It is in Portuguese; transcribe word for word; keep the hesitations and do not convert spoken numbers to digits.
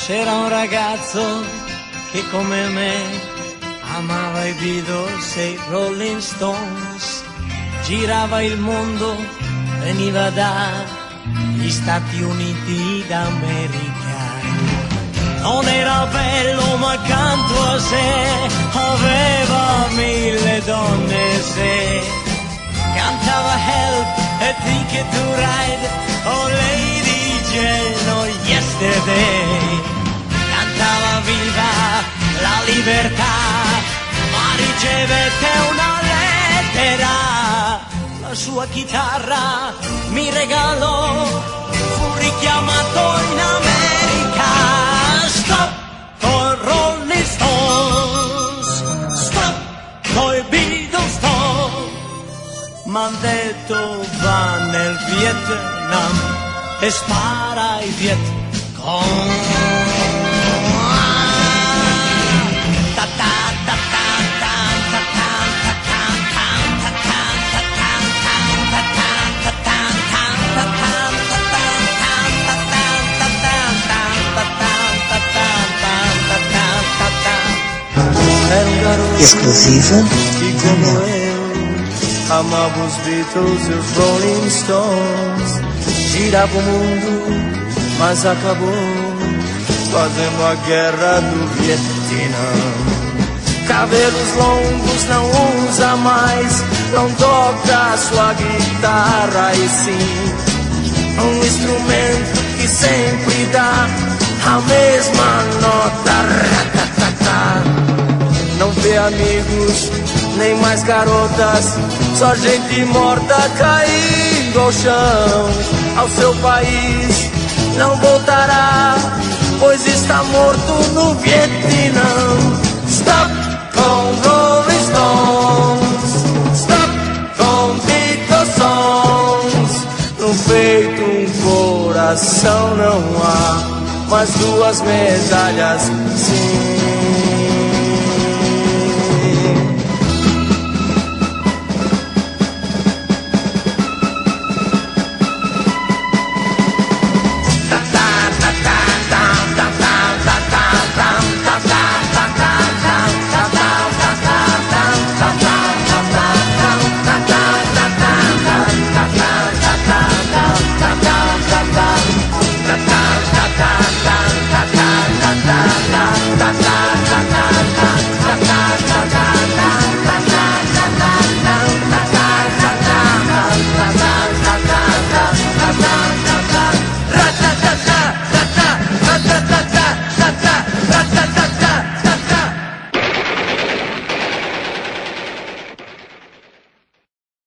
C'era un ragazzo che come me amava i Beatles e i Rolling Stones, girava il mondo, veniva dagli Stati Uniti d'America. Non era bello ma accanto a sé aveva mille donne se cantava Help e Ticket to Ride, oh Lady Jane, oh Yesterday. Cantava viva la libertà, ma ricevette una lettera. La sua chitarra mi regalò, fu richiamato in America. Stop con Rolling Stones, stop coi Beatles, stop. M'han detto va nel Vietnam e spara ai Vietcong. Exclusiva que como eu amava os Beatles e os Rolling Stones, girava o mundo, mas acabou fazendo a guerra do Vietnã. Cabelos longos não usa mais, não toca sua guitarra e sim um instrumento que sempre dá a mesma nota. Ratatata. Não vê amigos, nem mais garotas, só gente morta caindo ao chão. Ao seu país não voltará, pois está morto no Vietnã. Stop com Rolling Stones, stop com Beatles songs. No peito um coração não há, mas duas medalhas sim.